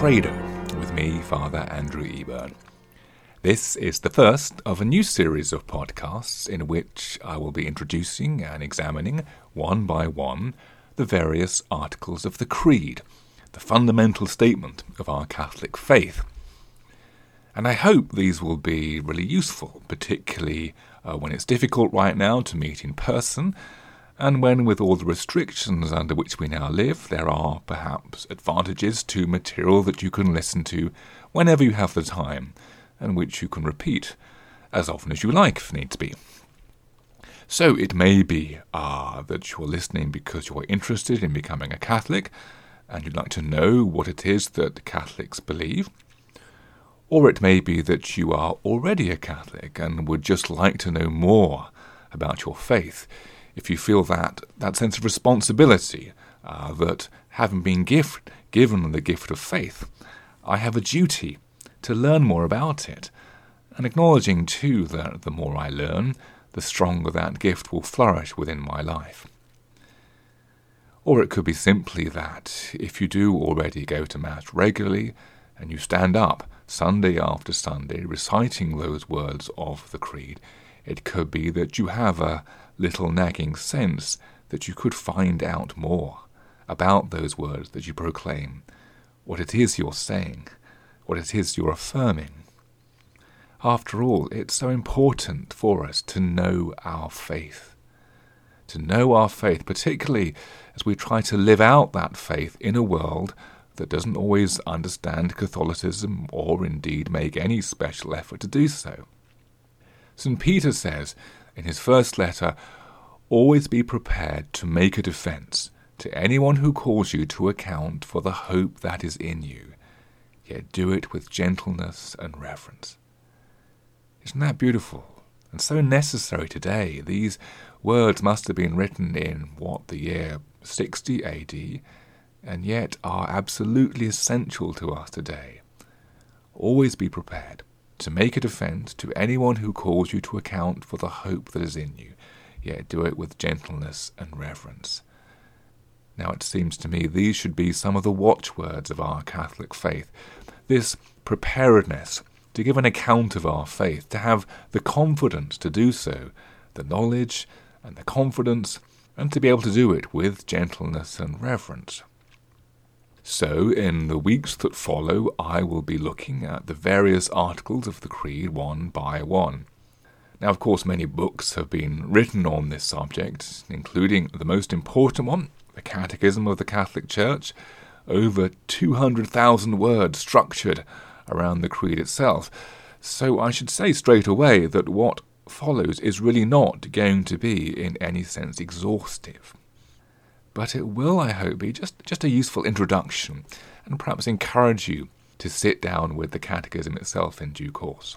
Credo with me, Father Andrew Eburn. This is the first of a new series of podcasts in which I will be introducing and examining, one by one, the various articles of the Creed, the fundamental statement of our Catholic faith. And I hope these will be really useful, particularly when it's difficult right now to meet in person, and when, with all the restrictions under which we now live, there are perhaps advantages to material that you can listen to whenever you have the time, and which you can repeat as often as you like if needs be. So it may be that you're listening because you're interested in becoming a Catholic, and you'd like to know what it is that Catholics believe. Or it may be that you are already a Catholic and would just like to know more about your faith, if you feel that sense of responsibility, that having been given the gift of faith, I have a duty to learn more about it, and acknowledging too that the more I learn, the stronger that gift will flourish within my life. Or it could be simply that if you do already go to Mass regularly, and you stand up Sunday after Sunday reciting those words of the Creed, it could be that you have a little nagging sense that you could find out more about those words that you proclaim, what it is you're saying, what it is you're affirming. After all, it's so important for us to know our faith. To know our faith, particularly as we try to live out that faith in a world that doesn't always understand Catholicism or indeed make any special effort to do so. St. Peter says in his first letter, "Always be prepared to make a defense to anyone who calls you to account for the hope that is in you, yet do it with gentleness and reverence." Isn't that beautiful and so necessary today? These words must have been written in, the year 60 AD, and yet are absolutely essential to us today. Always be prepared to make a defense to anyone who calls you to account for the hope that is in you, yet do it with gentleness and reverence. Now it seems to me these should be some of the watchwords of our Catholic faith. This preparedness to give an account of our faith, to have the confidence to do so, the knowledge and the confidence, and to be able to do it with gentleness and reverence. So, in the weeks that follow, I will be looking at the various articles of the Creed one by one. Now, of course, many books have been written on this subject, including the most important one, the Catechism of the Catholic Church, over 200,000 words structured around the Creed itself. So I should say straight away that what follows is really not going to be in any sense exhaustive. But it will, I hope, be just a useful introduction, and perhaps encourage you to sit down with the Catechism itself in due course.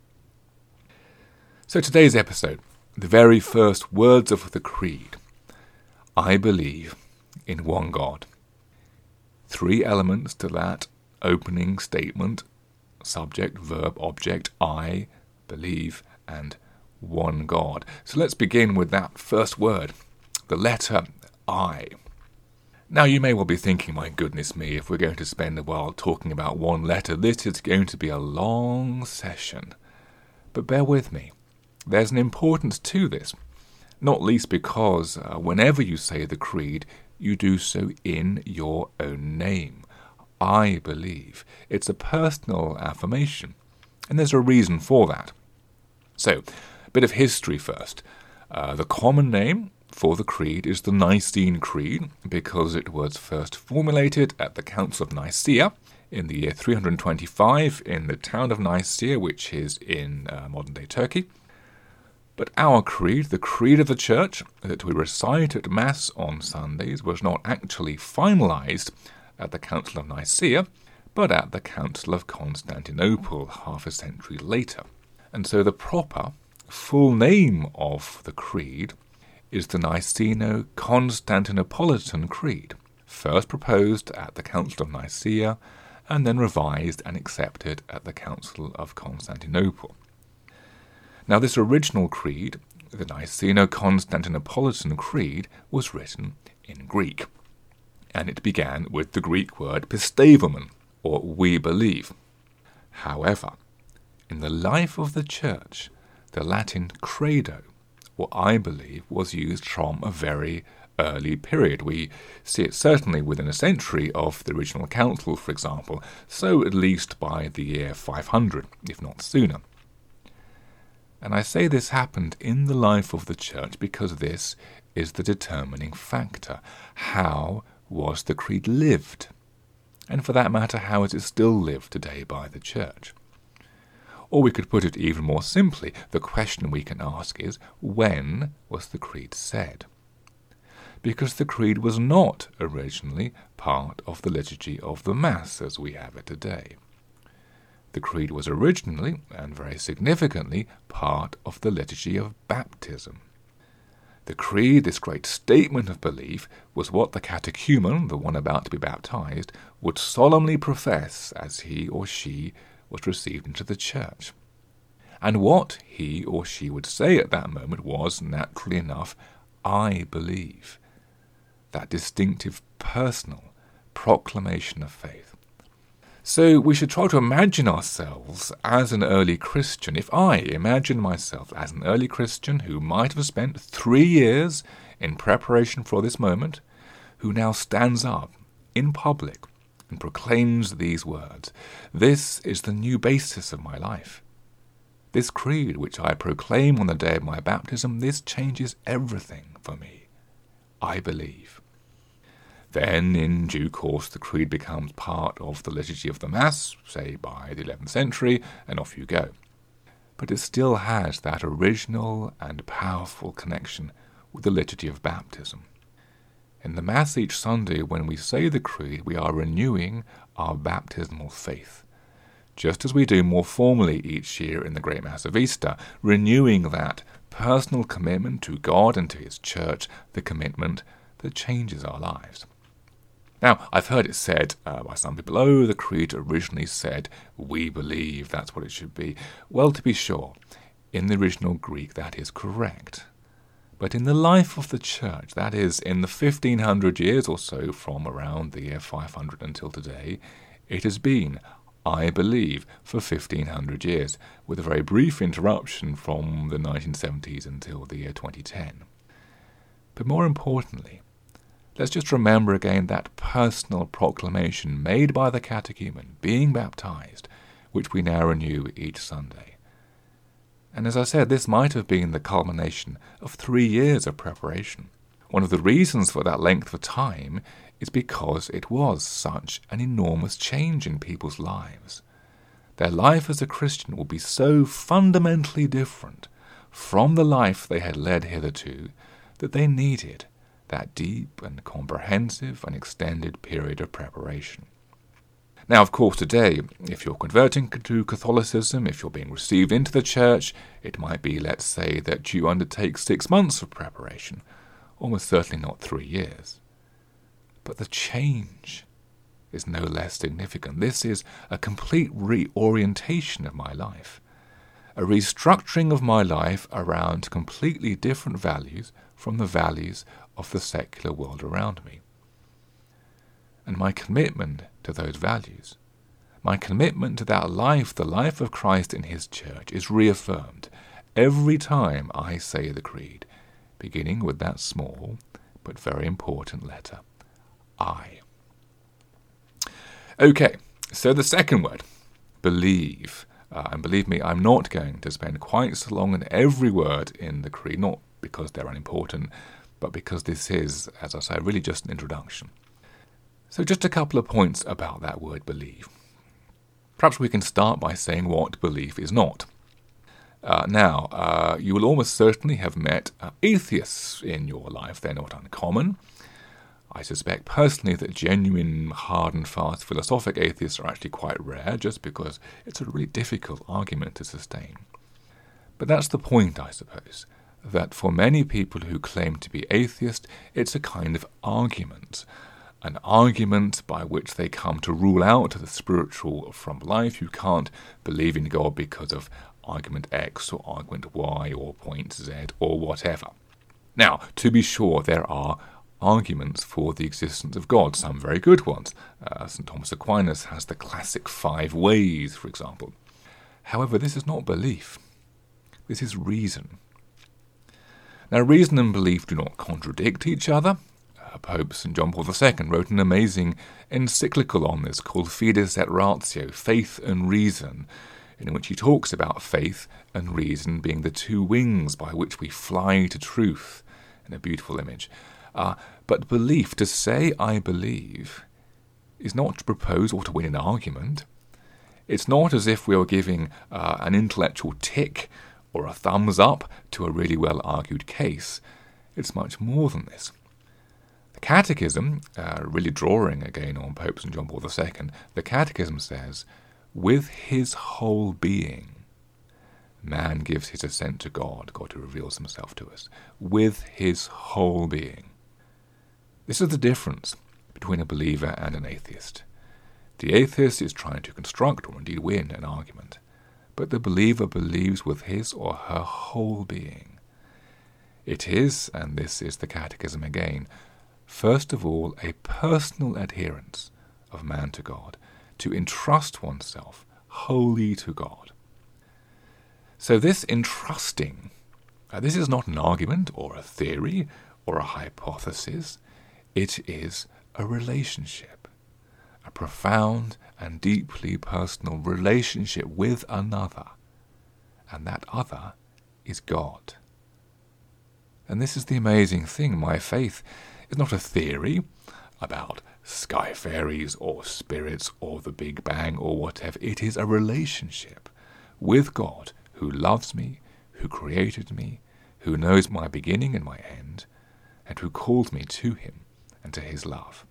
So today's episode, the very first words of the Creed. I believe in one God. 3 elements to that opening statement: subject, verb, object, I believe, and one God. So let's begin with that first word, the letter I. Now you may well be thinking, my goodness me, if we're going to spend a while talking about one letter, this is going to be a long session. But bear with me. There's an importance to this, not least because whenever you say the Creed, you do so in your own name. I believe. It's a personal affirmation, and there's a reason for that. So, a bit of history first. The common name for the Creed is the Nicene Creed, because it was first formulated at the Council of Nicaea in the year 325 in the town of Nicaea, which is in modern-day Turkey. But our creed, the creed of the Church, that we recite at Mass on Sundays, was not actually finalized at the Council of Nicaea, but at the Council of Constantinople half a century later. And so the proper, full name of the Creed is the Niceno-Constantinopolitan Creed, first proposed at the Council of Nicaea and then revised and accepted at the Council of Constantinople. Now this original creed, the Niceno-Constantinopolitan Creed, was written in Greek, and it began with the Greek word pisteivomon, or we believe. However, in the life of the Church, the Latin credo, or I believe, was used from a very early period. We see it certainly within a century of the original council, for example, so at least by the year 500, if not sooner. And I say this happened in the life of the Church because this is the determining factor. How was the creed lived? And for that matter, how is it still lived today by the Church? Or we could put it even more simply, the question we can ask is, when was the creed said? Because the creed was not originally part of the liturgy of the Mass as we have it today. The creed was originally, and very significantly, part of the liturgy of baptism. The creed, this great statement of belief, was what the catechumen, the one about to be baptized, would solemnly profess as he or she was received into the Church. And what he or she would say at that moment was, naturally enough, I believe. That distinctive personal proclamation of faith. So we should try to imagine ourselves as an early Christian. If I imagine myself as an early Christian who might have spent 3 years in preparation for this moment, who now stands up in public and proclaims these words, this is the new basis of my life. This creed which I proclaim on the day of my baptism, this changes everything for me. I believe. Then, in due course, the creed becomes part of the liturgy of the Mass, say by the 11th century, and off you go. But it still has that original and powerful connection with the liturgy of baptism. In the Mass each Sunday, when we say the creed, we are renewing our baptismal faith, just as we do more formally each year in the Great Mass of Easter, renewing that personal commitment to God and to His Church, the commitment that changes our lives. Now, I've heard it said by some people, oh, the creed originally said, we believe, that's what it should be. Well, to be sure, in the original Greek that is correct. But in the life of the Church, that is, in the 1500 years or so from around the year 500 until today, it has been, I believe, for 1500 years, with a very brief interruption from the 1970s until the year 2010. But more importantly, let's just remember again that personal proclamation made by the catechumen, being baptized, which we now renew each Sunday. And as I said, this might have been the culmination of 3 years of preparation. One of the reasons for that length of time is because it was such an enormous change in people's lives. Their life as a Christian will be so fundamentally different from the life they had led hitherto that they needed that deep and comprehensive and extended period of preparation. Now, of course, today, if you're converting to Catholicism, if you're being received into the Church, it might be, let's say, that you undertake 6 months of preparation, almost certainly not 3 years. But the change is no less significant. This is a complete reorientation of my life, a restructuring of my life around completely different values from the values of the secular world around me. And my commitment to those values, my commitment to that life, the life of Christ in His Church, is reaffirmed every time I say the creed, beginning with that small but very important letter, I. Okay, so the second word, believe. And believe me, I'm not going to spend quite so long on every word in the creed, not because they're unimportant, but because this is, as I say, really just an introduction. So just a couple of points about that word believe. Perhaps we can start by saying what belief is not. Now, you will almost certainly have met atheists in your life. They're not uncommon. I suspect personally that genuine, hard and fast philosophic atheists are actually quite rare, just because it's a really difficult argument to sustain. But that's the point, I suppose, that for many people who claim to be atheist, it's a kind of argument. An argument by which they come to rule out the spiritual from life. You can't believe in God because of argument X or argument Y or point Z or whatever. Now, to be sure, there are arguments for the existence of God, some very good ones. St. Thomas Aquinas has the classic 5 ways, for example. However, this is not belief. This is reason. Now, reason and belief do not contradict each other. Pope St. John Paul II wrote an amazing encyclical on this called Fides et Ratio, Faith and Reason, in which he talks about faith and reason being the 2 wings by which we fly to truth, in a beautiful image. But belief, to say I believe, is not to propose or to win an argument. It's not as if we were giving an intellectual tick or a thumbs up to a really well-argued case. It's much more than this. The Catechism, really drawing again on Pope St. John Paul II, the Catechism says, with his whole being, man gives his assent to God, God who reveals himself to us, with his whole being. This is the difference between a believer and an atheist. The atheist is trying to construct or indeed win an argument, but the believer believes with his or her whole being. It is, and this is the Catechism again, first of all a personal adherence of man to God, to entrust oneself wholly to God. So this entrusting, this is not an argument or a theory or a hypothesis. It is a relationship, a profound and deeply personal relationship with another, and that other is God. And this is the amazing thing. My faith is not a theory about sky fairies or spirits or the Big Bang or whatever. It is a relationship with God who loves me, who created me, who knows my beginning and my end, and who called me to him and to his love.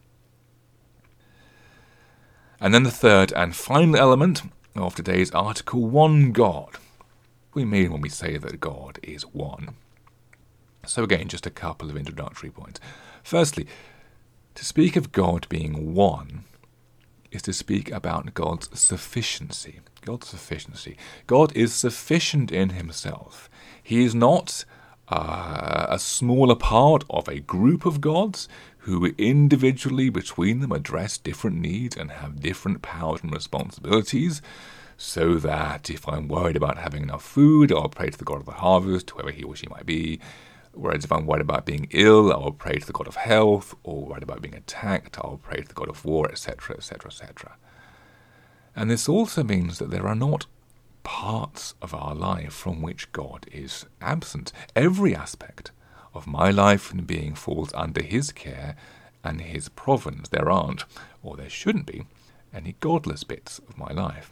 And then the third and final element of today's article, one God. We mean when we say that God is one. So again, just a couple of introductory points. Firstly, to speak of God being one is to speak about God's sufficiency. God's sufficiency. God is sufficient in himself. He is not a smaller part of a group of gods who individually between them address different needs and have different powers and responsibilities, so that if I'm worried about having enough food, I'll pray to the God of the harvest, whoever he or she might be. Whereas if I'm worried about being ill, I'll pray to the God of health, or worried about being attacked, I'll pray to the God of war, etc., etc., etc. And this also means that there are not parts of our life from which God is absent. Every aspect of my life and being falls under his care and his providence. There aren't, or there shouldn't be, any godless bits of my life.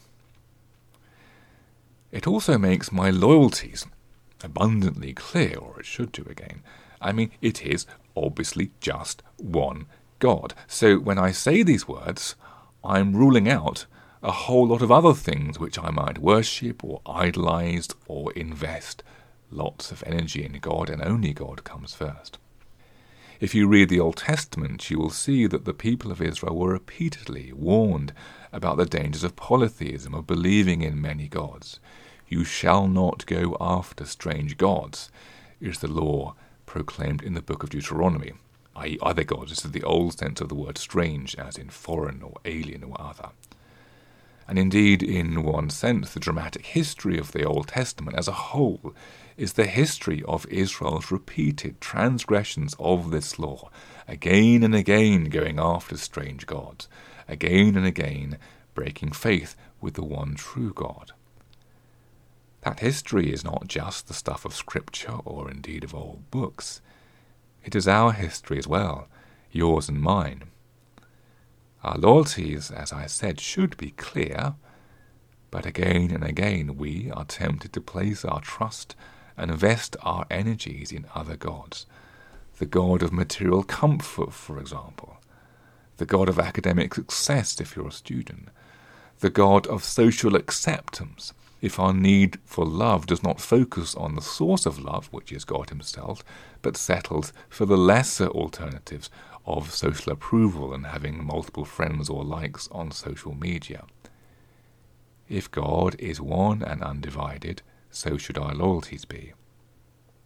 It also makes my loyalties abundantly clear, or it should do again. I mean, it is obviously just one God. So when I say these words, I'm ruling out a whole lot of other things which I might worship or idolize or invest lots of energy in God, and only God comes first. If you read the Old Testament, you will see that the people of Israel were repeatedly warned about the dangers of polytheism, of believing in many gods. You shall not go after strange gods, is the law proclaimed in the book of Deuteronomy, i.e. other gods. This is the old sense of the word strange, as in foreign or alien or other. And indeed, in one sense, the dramatic history of the Old Testament as a whole is the history of Israel's repeated transgressions of this law, again and again going after strange gods, again and again breaking faith with the one true God. That history is not just the stuff of Scripture or indeed of old books. It is our history as well, yours and mine. Our loyalties, as I said, should be clear, but again and again we are tempted to place our trust and invest our energies in other gods. The God of material comfort, for example. The God of academic success, if you're a student. The God of social acceptance, if our need for love does not focus on the source of love, which is God himself, but settles for the lesser alternatives of social approval and having multiple friends or likes on social media. If God is one and undivided, so should our loyalties be.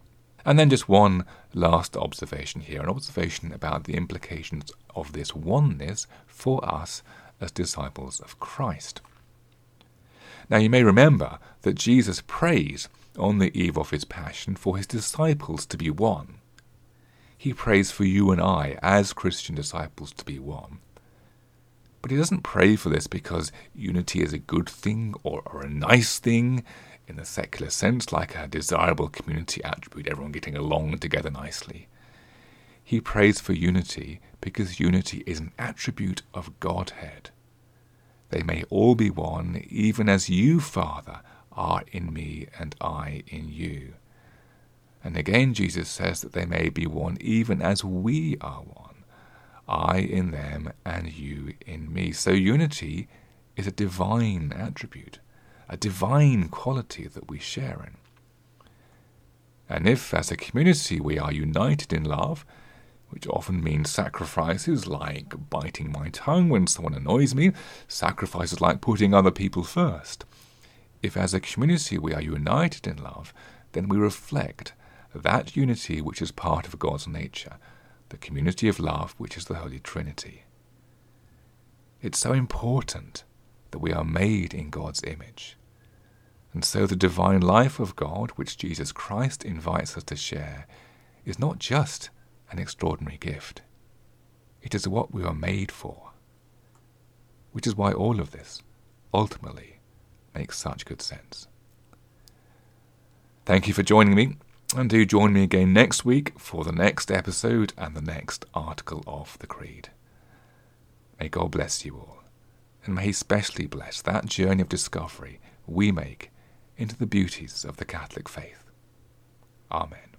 And then just one last observation here, an observation about the implications of this oneness for us as disciples of Christ. Now you may remember that Jesus prays on the eve of his passion for his disciples to be one. He prays for you and I as Christian disciples to be one. But he doesn't pray for this because unity is a good thing or a nice thing in the secular sense, like a desirable community attribute, everyone getting along together nicely. He prays for unity because unity is an attribute of Godhead. They may all be one, even as you, Father, are in me and I in you. And again Jesus says that they may be one even as we are one, I in them and you in me. So unity is a divine attribute, a divine quality that we share in. And if, as a community, we are united in love, which often means sacrifices like biting my tongue when someone annoys me, sacrifices like putting other people first, if as a community we are united in love, then we reflect that unity which is part of God's nature, the community of love which is the Holy Trinity. It's so important that we are made in God's image. And so the divine life of God, which Jesus Christ invites us to share, is not just an extraordinary gift. It is what we are made for, which is why all of this, ultimately, makes such good sense. Thank you for joining me, and do join me again next week for the next episode and the next article of the Creed. May God bless you all, and may he specially bless that journey of discovery we make into the beauties of the Catholic faith. Amen.